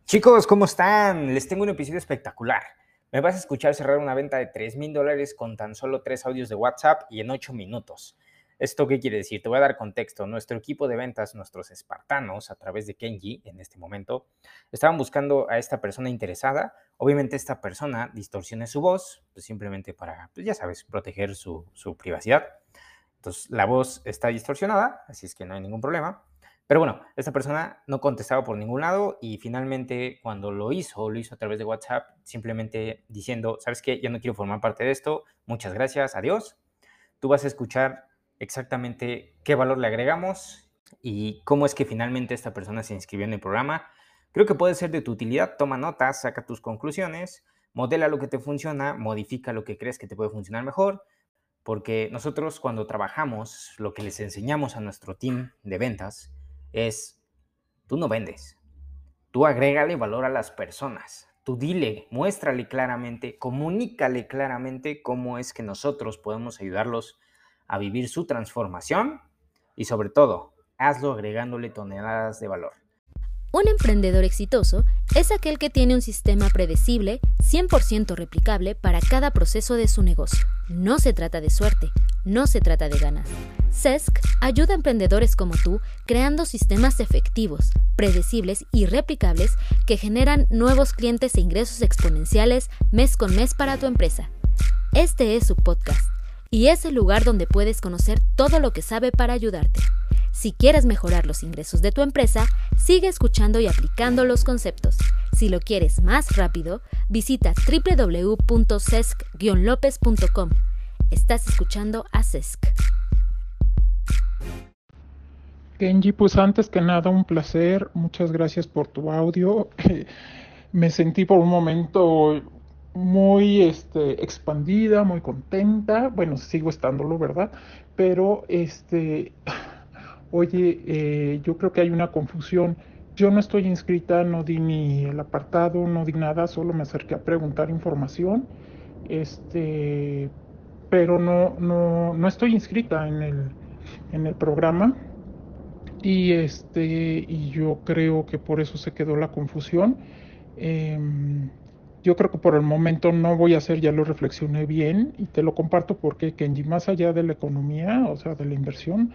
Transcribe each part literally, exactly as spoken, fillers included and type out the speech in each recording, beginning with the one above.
Chicos, ¿cómo están? Les tengo un episodio espectacular. Me vas a escuchar cerrar una venta de tres mil dólares con tan solo tres audios de WhatsApp y en ocho minutos. ¿Esto qué quiere decir? Te voy a dar contexto. Nuestro equipo de ventas, nuestros espartanos, a través de Kenji, en este momento, estaban buscando a esta persona interesada. Obviamente esta persona distorsiona su voz, pues simplemente para, pues ya sabes, proteger su, su privacidad. Entonces, la voz está distorsionada, así es que no hay ningún problema. Pero bueno, esta persona no contestaba por ningún lado y finalmente cuando lo hizo, lo hizo a través de WhatsApp, simplemente diciendo, ¿sabes qué? Yo no quiero formar parte de esto, muchas gracias, adiós. Tú vas a escuchar exactamente qué valor le agregamos y cómo es que finalmente esta persona se inscribió en el programa. Creo que puede ser de tu utilidad, toma notas, saca tus conclusiones, modela lo que te funciona, modifica lo que crees que te puede funcionar mejor, porque nosotros cuando trabajamos, lo que les enseñamos a nuestro team de ventas es, tú no vendes, tú agrégale valor a las personas, tú dile, muéstrale claramente, comunícale claramente cómo es que nosotros podemos ayudarlos a vivir su transformación y sobre todo, hazlo agregándole toneladas de valor. Un emprendedor exitoso es aquel que tiene un sistema predecible, cien por ciento replicable para cada proceso de su negocio. No se trata de suerte, no se trata de ganas. Sesk ayuda a emprendedores como tú creando sistemas efectivos, predecibles y replicables que generan nuevos clientes e ingresos exponenciales mes con mes para tu empresa. Este es su podcast y es el lugar donde puedes conocer todo lo que sabe para ayudarte. Si quieres mejorar los ingresos de tu empresa, sigue escuchando y aplicando los conceptos. Si lo quieres más rápido, visita doble u doble u doble u punto sesk guion lopez punto com. Estás escuchando a Sesk. Kenji, pues antes que nada un placer, muchas gracias por tu audio. Me sentí por un momento muy este, expandida, muy contenta. Bueno, sigo estándolo, ¿verdad? Pero este... Oye, eh, yo creo que hay una confusión. Yo no estoy inscrita, no di ni el apartado, no di nada, solo me acerqué a preguntar información. Este, pero no, no, no estoy inscrita en el, en el programa. Y este, y yo creo que por eso se quedó la confusión. Eh, yo creo que por el momento no voy a hacer, ya lo reflexioné bien y te lo comparto porque Kenji, más allá de la economía, o sea, de la inversión,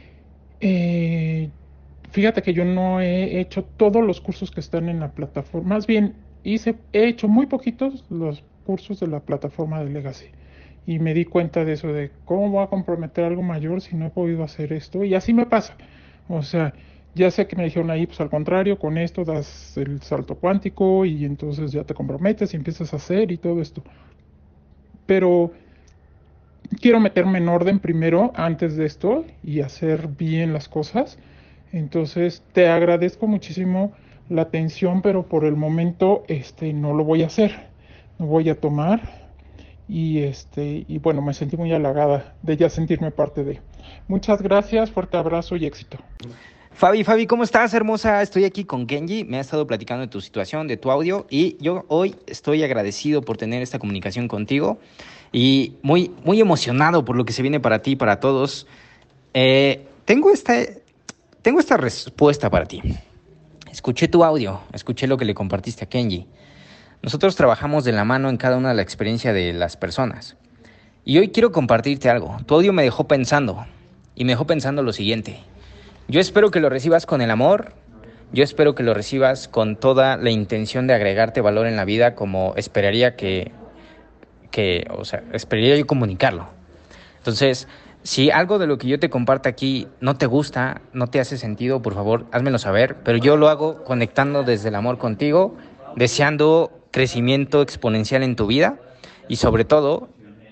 eh, fíjate que yo no he hecho todos los cursos que están en la plataforma. Más bien, hice, he hecho muy poquitos los cursos de la plataforma de Legacy. Y me di cuenta de eso, de cómo voy a comprometer algo mayor si no he podido hacer esto. Y así me pasa. O sea, ya sé que me dijeron ahí, pues al contrario, con esto das el salto cuántico y entonces ya te comprometes y empiezas a hacer y todo esto. Pero quiero meterme en orden primero antes de esto y hacer bien las cosas. Entonces te agradezco muchísimo la atención, pero por el momento este no lo voy a hacer, no voy a tomar y este y bueno, me sentí muy halagada de ya sentirme parte de. Muchas gracias, fuerte abrazo y éxito. Fabi, Fabi, ¿cómo estás, hermosa? Estoy aquí con Kenji, me ha estado platicando de tu situación, de tu audio y yo hoy estoy agradecido por tener esta comunicación contigo y muy, muy emocionado por lo que se viene para ti y para todos. Eh, tengo, esta, tengo esta respuesta para ti. Escuché tu audio, escuché lo que le compartiste a Kenji. Nosotros trabajamos de la mano en cada una de la experiencia de las personas. Y hoy quiero compartirte algo. Tu audio me dejó pensando y me dejó pensando lo siguiente. Yo espero que lo recibas con el amor, yo espero que lo recibas con toda la intención de agregarte valor en la vida como esperaría que, que, o sea, esperaría yo comunicarlo. Entonces, si algo de lo que yo te comparto aquí no te gusta, no te hace sentido, por favor, házmelo saber, pero yo lo hago conectando desde el amor contigo, deseando crecimiento exponencial en tu vida y sobre todo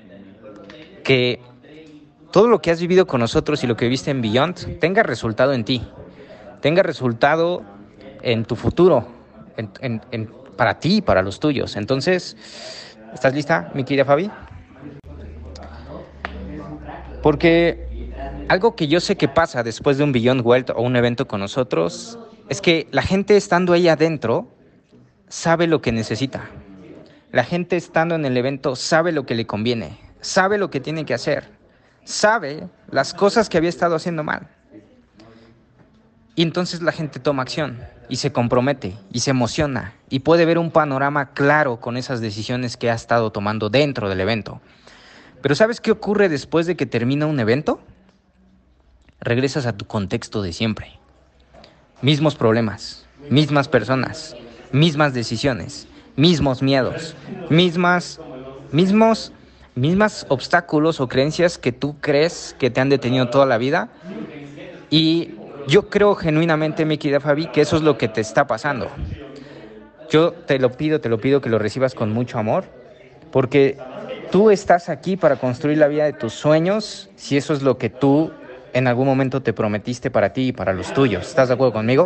que todo lo que has vivido con nosotros y lo que viviste en Beyond tenga resultado en ti, tenga resultado en tu futuro, en, en, en, para ti y para los tuyos. Entonces, ¿estás lista, mi querida Fabi? Porque algo que yo sé que pasa después de un Beyond Wealth o un evento con nosotros es que la gente estando ahí adentro sabe lo que necesita. La gente estando en el evento sabe lo que le conviene, sabe lo que tiene que hacer. Sabe las cosas que había estado haciendo mal. Y entonces la gente toma acción y se compromete y se emociona y puede ver un panorama claro con esas decisiones que ha estado tomando dentro del evento. Pero ¿sabes qué ocurre después de que termina un evento? Regresas a tu contexto de siempre. Mismos problemas, mismas personas, mismas decisiones, mismos miedos, mismas, mismos, mismas obstáculos o creencias que tú crees que te han detenido toda la vida. Y yo creo genuinamente, mi querida Fabi, que eso es lo que te está pasando. Yo te lo pido, te lo pido que lo recibas con mucho amor, porque tú estás aquí para construir la vida de tus sueños, si eso es lo que tú en algún momento te prometiste para ti y para los tuyos. ¿Estás de acuerdo conmigo?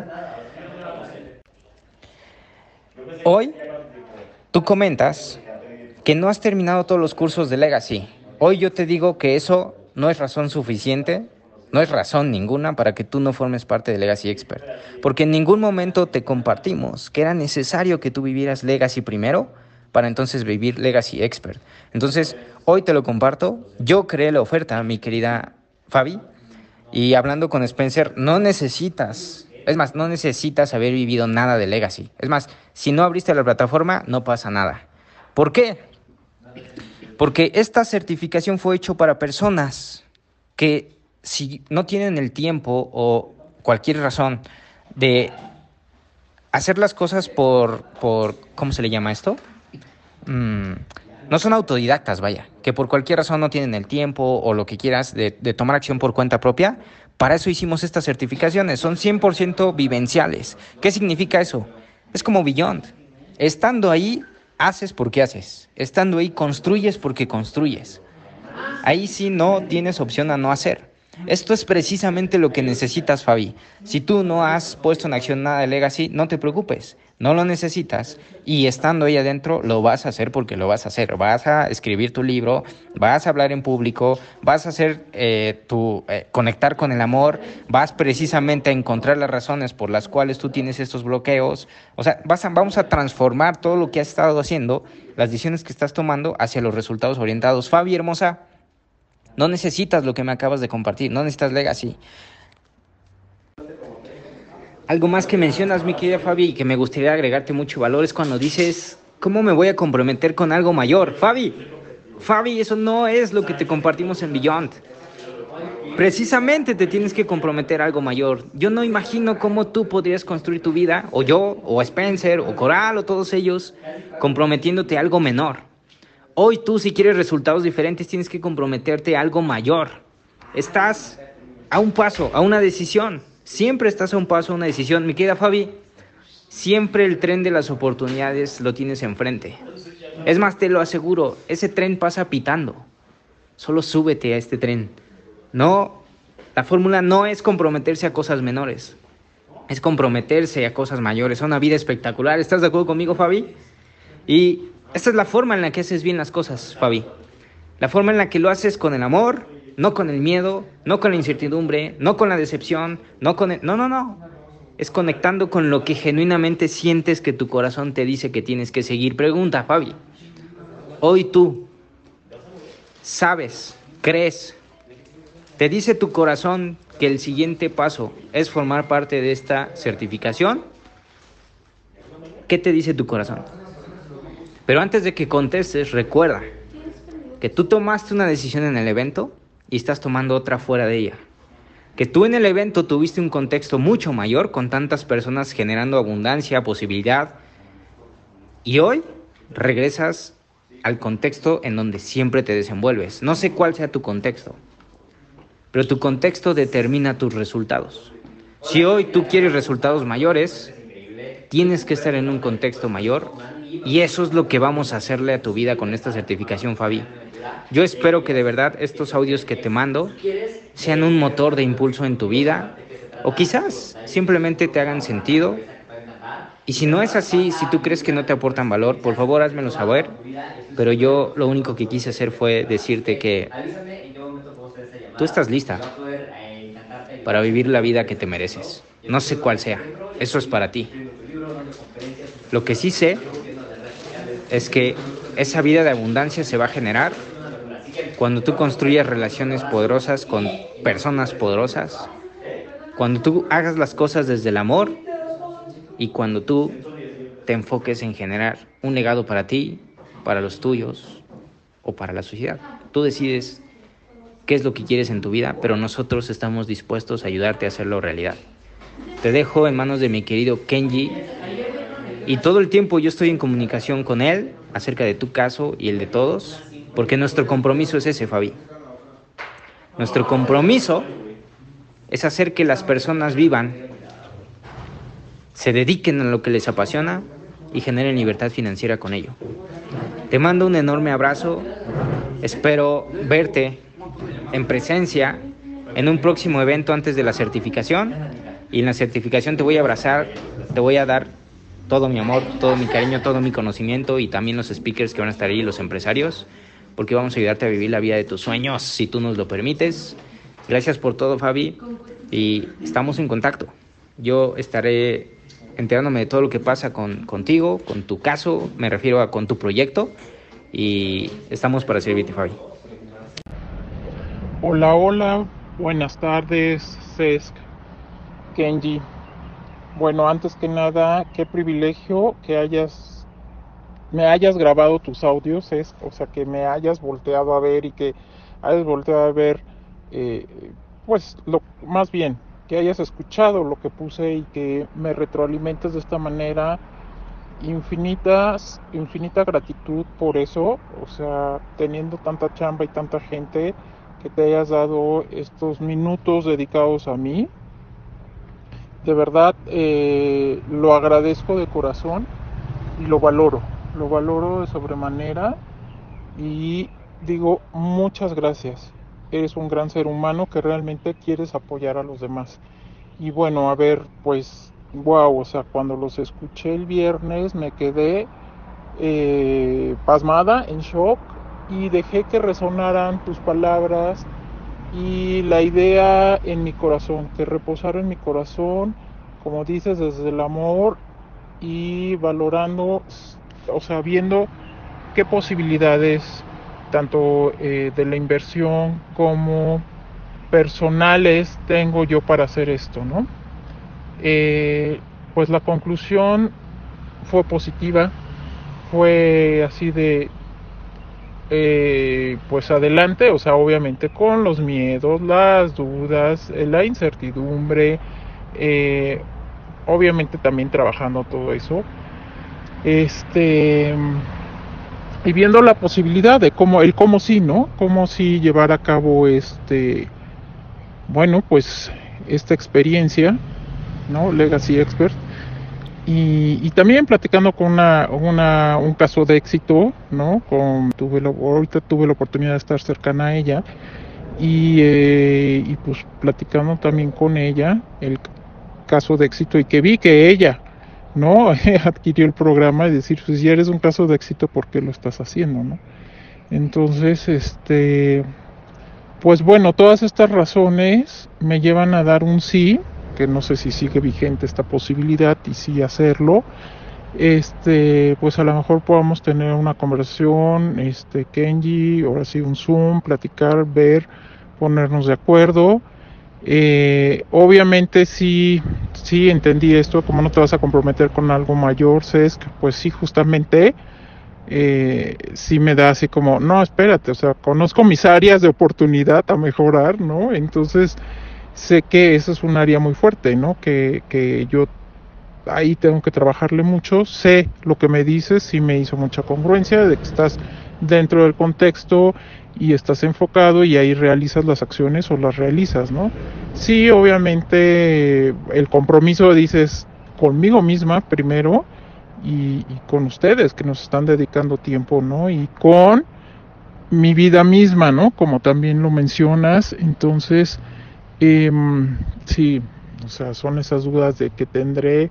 Hoy, tú comentas que no has terminado todos los cursos de Legacy. Hoy yo te digo que eso no es razón suficiente, no es razón ninguna para que tú no formes parte de Legacy Expert. Porque en ningún momento te compartimos que era necesario que tú vivieras Legacy primero para entonces vivir Legacy Expert. Entonces, hoy te lo comparto. Yo creé la oferta, mi querida Fabi. Y hablando con Spencer, no necesitas, es más, no necesitas haber vivido nada de Legacy. Es más, si no abriste la plataforma, no pasa nada. ¿Por qué? Porque esta certificación fue hecha para personas que si no tienen el tiempo o cualquier razón de hacer las cosas por, por ¿cómo se le llama esto? Mm, no son autodidactas, vaya, que por cualquier razón no tienen el tiempo o lo que quieras de, de tomar acción por cuenta propia. Para eso hicimos estas certificaciones, son cien por ciento vivenciales. ¿Qué significa eso? Es como Beyond. Estando ahí, haces porque haces. Estando ahí, construyes porque construyes. Ahí sí no tienes opción a no hacer. Esto es precisamente lo que necesitas, Fabi. Si tú no has puesto en acción nada de Legacy, no te preocupes, no lo necesitas. Y estando ahí adentro, lo vas a hacer porque lo vas a hacer. Vas a escribir tu libro, vas a hablar en público, vas a hacer eh, tu, eh, conectar con el amor, vas precisamente a encontrar las razones por las cuales tú tienes estos bloqueos. O sea, vas a, vamos a transformar todo lo que has estado haciendo, las decisiones que estás tomando hacia los resultados orientados. Fabi, hermosa, no necesitas lo que me acabas de compartir, no necesitas Legacy. Algo más que mencionas, mi querida Fabi, y que me gustaría agregarte mucho valor es cuando dices, ¿cómo me voy a comprometer con algo mayor? Fabi, Fabi, eso no es lo que te compartimos en Beyond. Precisamente te tienes que comprometer a algo mayor. Yo no imagino cómo tú podrías construir tu vida, o yo, o Spencer, o Coral, o todos ellos, comprometiéndote a algo menor. Hoy tú, si quieres resultados diferentes, tienes que comprometerte a algo mayor. Estás a un paso, a una decisión. Siempre estás a un paso, a una decisión. Mi querida Fabi, siempre el tren de las oportunidades lo tienes enfrente. Es más, te lo aseguro, ese tren pasa pitando. Solo súbete a este tren. No, la fórmula no es comprometerse a cosas menores. Es comprometerse a cosas mayores, a una vida espectacular. ¿Estás de acuerdo conmigo, Fabi? Y esta es la forma en la que haces bien las cosas, Fabi. La forma en la que lo haces con el amor, no con el miedo, no con la incertidumbre, no con la decepción, no con el... No, no, no. Es conectando con lo que genuinamente sientes que tu corazón te dice que tienes que seguir. Pregunta, Fabi. Hoy tú sabes, crees, te dice tu corazón que el siguiente paso es formar parte de esta certificación. ¿Qué te dice tu corazón? Pero antes de que contestes, recuerda que tú tomaste una decisión en el evento y estás tomando otra fuera de ella. Que tú en el evento tuviste un contexto mucho mayor, con tantas personas generando abundancia, posibilidad. Y hoy regresas al contexto en donde siempre te desenvuelves. No sé cuál sea tu contexto, pero tu contexto determina tus resultados. Si hoy tú quieres resultados mayores, tienes que estar en un contexto mayor. Y eso es lo que vamos a hacerle a tu vida con esta certificación, Fabi. Yo espero que de verdad estos audios que te mando sean un motor de impulso en tu vida, o quizás simplemente te hagan sentido. Y si no es así, si tú crees que no te aportan valor, por favor házmelo saber. Pero yo lo único que quise hacer fue decirte que tú estás lista para vivir la vida que te mereces. No sé cuál sea, eso es para ti. Lo que sí sé es que esa vida de abundancia se va a generar cuando tú construyas relaciones poderosas con personas poderosas Cuando tú hagas las cosas desde el amor y cuando tú te enfoques en generar un legado para ti, para los tuyos o para la sociedad. Tú decides qué es lo que quieres en tu vida, pero nosotros estamos dispuestos a ayudarte a hacerlo realidad. Te dejo en manos de mi querido Kenji y todo el tiempo yo estoy en comunicación con él acerca de tu caso y el de todos, porque nuestro compromiso es ese, Fabi. Nuestro compromiso es hacer que las personas vivan, se dediquen a lo que les apasiona y generen libertad financiera con ello. Te mando un enorme abrazo, espero verte en presencia en un próximo evento antes de la certificación, y en la certificación te voy a abrazar, te voy a dar todo mi amor, todo mi cariño, todo mi conocimiento y también los speakers que van a estar ahí, los empresarios, porque vamos a ayudarte a vivir la vida de tus sueños si tú nos lo permites. Gracias por todo, Fabi, y estamos en contacto. Yo estaré enterándome de todo lo que pasa con, contigo, con tu caso, me refiero a con tu proyecto, y estamos para servirte, Fabi. Hola, hola, buenas tardes, Cesc, Kenji. Bueno, antes que nada, qué privilegio que hayas, me hayas grabado tus audios, Cesc, o sea, que me hayas volteado a ver y que hayas volteado a ver, eh, pues, lo más bien, que hayas escuchado lo que puse y que me retroalimentes de esta manera. Infinitas, infinita gratitud por eso, o sea, teniendo tanta chamba y tanta gente, que te hayas dado estos minutos dedicados a mí. De verdad, eh, lo agradezco de corazón y lo valoro, lo valoro de sobremanera y digo muchas gracias. Eres un gran ser humano que realmente quieres apoyar a los demás. Y bueno, a ver, pues, wow, o sea, cuando los escuché el viernes me quedé eh, pasmada, en shock, y dejé que resonaran tus palabras y la idea en mi corazón, que reposara en mi corazón, como dices, desde el amor y valorando, o sea, viendo qué posibilidades, tanto eh, de la inversión como personales, tengo yo para hacer esto, ¿no? Eh, pues la conclusión fue positiva, fue así de, eh, pues adelante, o sea, obviamente con los miedos, las dudas, eh, la incertidumbre, eh, obviamente también trabajando todo eso, este, y viendo la posibilidad de cómo, el cómo sí, ¿no? Cómo sí llevar a cabo este, bueno, pues esta experiencia, ¿no? Legacy Expert. Y, y también platicando con una, una, un caso de éxito, ¿no? Con, tuve la, ahorita tuve la oportunidad de estar cercana a ella y, eh, y pues platicando también con ella el caso de éxito y que vi que ella, ¿no? adquirió el programa y decir, pues si eres un caso de éxito, ¿por qué lo estás haciendo, no? Entonces, este, pues bueno, todas estas razones me llevan a dar un sí, que no sé si sigue vigente esta posibilidad y sí hacerlo. Este, pues a lo mejor podamos tener una conversación, este, Kenji, ahora sí un Zoom, platicar, ver, ponernos de acuerdo. Eh, obviamente sí, sí entendí esto, como no te vas a comprometer con algo mayor, Cesc, pues sí, justamente, eh, sí me da así como, no, espérate, o sea, conozco mis áreas de oportunidad a mejorar, ¿no? Entonces, sé que esa es un área muy fuerte, ¿no? Que, que yo ahí tengo que trabajarle mucho. Sé lo que me dices, sí me hizo mucha congruencia de que estás dentro del contexto y estás enfocado y ahí realizas las acciones o las realizas, ¿no? Sí, obviamente el compromiso, dices, conmigo misma primero y, y con ustedes que nos están dedicando tiempo, ¿no? Y con mi vida misma, ¿no? Como también lo mencionas, entonces... Eh, sí, o sea, son esas dudas de que tendré,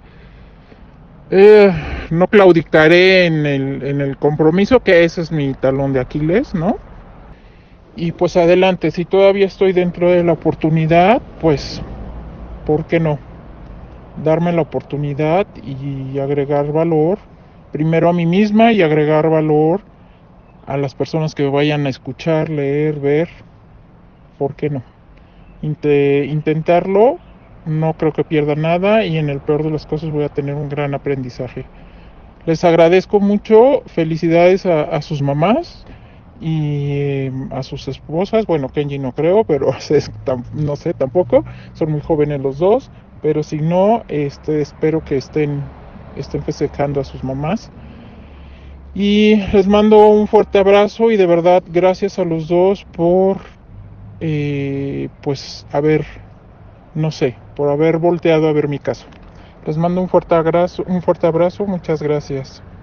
eh, no claudicaré en el, en el compromiso, que ese es mi talón de Aquiles, ¿no? Y pues adelante, si todavía estoy dentro de la oportunidad, pues, ¿por qué no? Darme la oportunidad y agregar valor, primero a mí misma y agregar valor a las personas que vayan a escuchar, leer, ver, ¿por qué no? Intentarlo no creo que pierda nada y en el peor de los casos voy a tener un gran aprendizaje. Les agradezco mucho, felicidades a, a sus mamás y eh, a sus esposas. Bueno, Kenji no creo, pero no sé tampoco, son muy jóvenes los dos, pero si no, este, espero que estén, estén festejando a sus mamás. Y les mando un fuerte abrazo y de verdad gracias a los dos por eh, pues haber, no sé, por haber volteado a ver mi caso. Les mando un fuerte abrazo, un fuerte abrazo, muchas gracias.